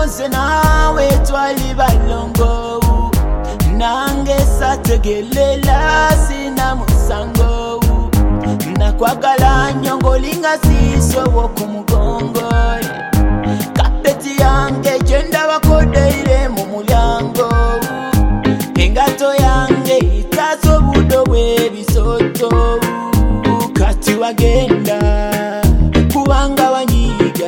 bose nawe twali balongo nange sategelela sina musango nakwagala nyongo linga siso wokumugongo kapeti yange jenda bakodeire mu mulyango engato yange itazo budo bwebisoto kati wagenda kubanga wanyiga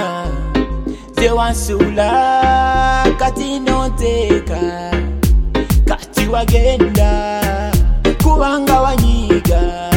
zewansula kati noteka kati wagenda kubanga wanyiga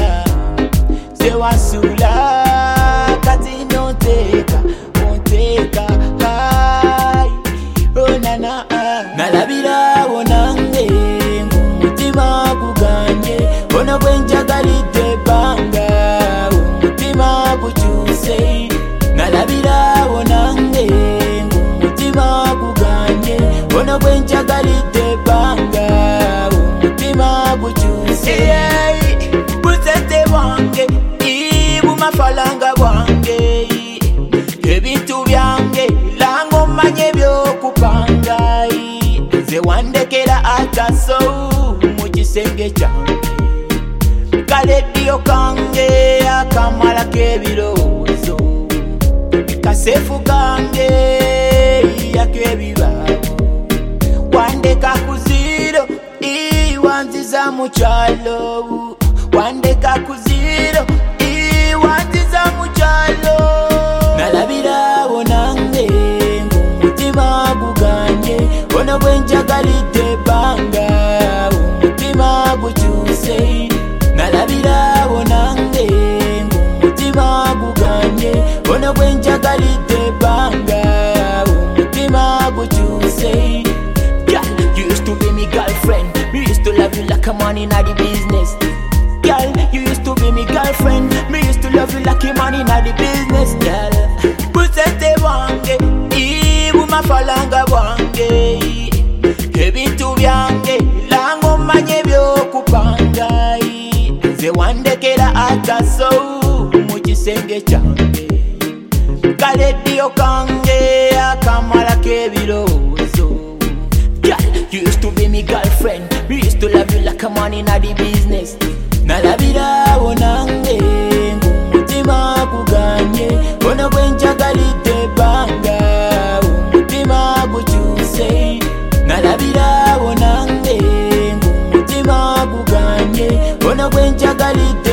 zewansula kati noteka onteka hai onana nalabira wonange umutima guganje ona gwenjagalide banga umutima gucyuse nalabira wonange umutima guganje ona gwenjagalide banga umutima gucyuse busete wange ibu mafalanga wange ebintu byange lango manye byokupanga ze wandekera ataso mu kisenge kyange kaledio kange akamala k'ebirozo kasefu kange yakebibabo wandeka kuziro iwanziza mu kyalo wandeka kuziro iwanziza mu kyalo nalabira wonange ngumutima guganje ona gwenjagalide banga umutima gucyuse nalabira wonange ngumutima guganje ona gwenjagalide banga umutima gucyuse. Girl, you used to be me girlfriend, me used to love you like a man in the business. Girl, you used to be me girlfriend, me used to love you like a man in the business. Girl, pusete wange ibu mafalanga wange ebintu byange lango manye byokupanga ze wandekera ataso mu kisenge kyange kaledio kange akamala k'ebirozo. Girl, you used to be me girlfriend, me used to love you like a man in the business. Nalabira wonange ngumutima guganye ona gwenjagalide banga umutima gucyuse nalabira wonange ngumutima guganye ona gwenjagalide